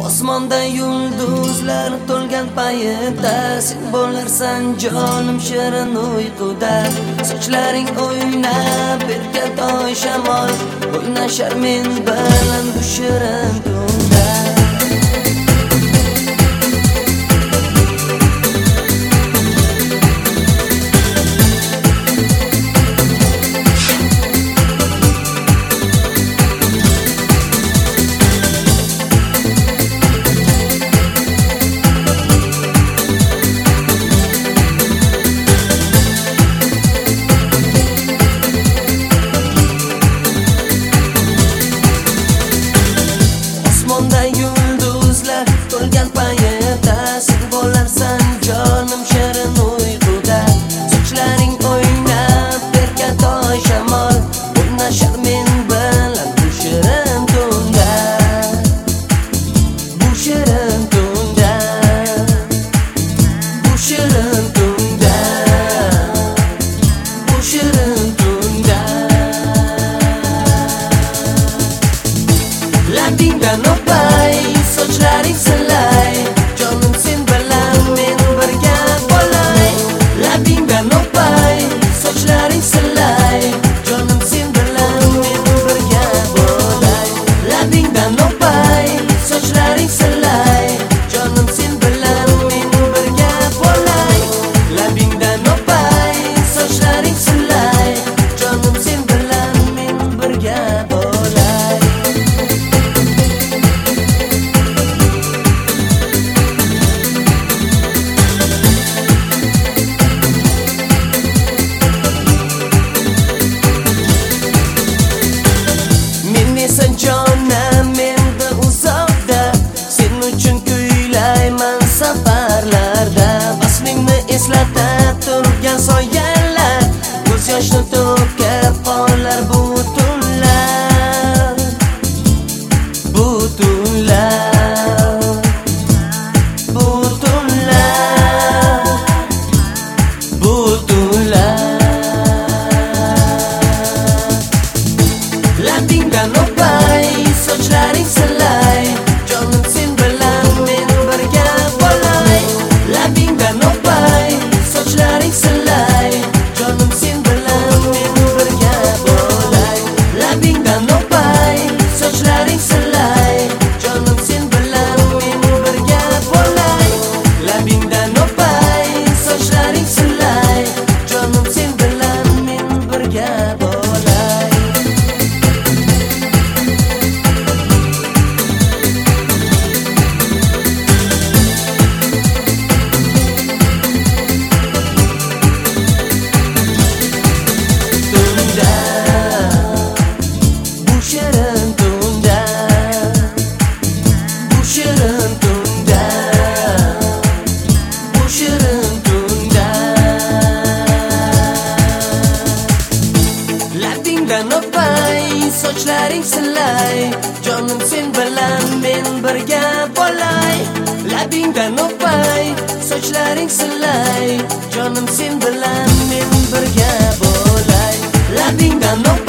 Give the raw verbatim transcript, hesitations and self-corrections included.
Osmonda yulduzlar to'lgan paytda sen bo'larsan jonim shirin uyquda. Sochlaring o'ynab berkatoy shamol, o'ynashar men bilan bu shirin tunda. Yulduzlar to'lgan paytda sen bo'larsan jonim shirin uyquda. Sochlaring o'ynab berkatoy shamol, o'ynashar men bilan bu shirin tunda. Bu shirin tunda, bu shirin tunda, bu shirin tunda. Labingdan o'pay, sochlaring silay, jonim sen bilan men birga bo'lay. Labingdan o'pay, sochlaring silay, jonim sen bilan men birga bo'lay. Labingdan o'pay, sochlaring silay, jonim sen bilan men birga bo'lay. Labingdan o'pay, sochlaring silay, jonim sen bilan men birga bo'lay. Sen jonim menda uzoqda, sen uchun kuylayman safarlarda. Vaslingni eslata turgan soyalar, ko'z yoshni to'kib qolar bu tunlar, bu tunlar, bu tunlar, bu tunlar. Labingdan o'pay, sochlaring silay, jonim sen bilan men birga bo'lay. Labingdan o'pay, sochlaring silay, jonim sen bilan men birga bo'lay. Labingdan o'pay, sochlaring silay, jonim sen bilan men birga bo'lay. Labingdan o'pay, sochlaring silay, jonim sen bilan men birga bo'lay. Labingdan o'pay, sochlaring silay, jonim sen bilan men birga bo'lay. Labingdan o'pay, sochlaring silay, jonim sen bilan men birga bo'lay. Labingdan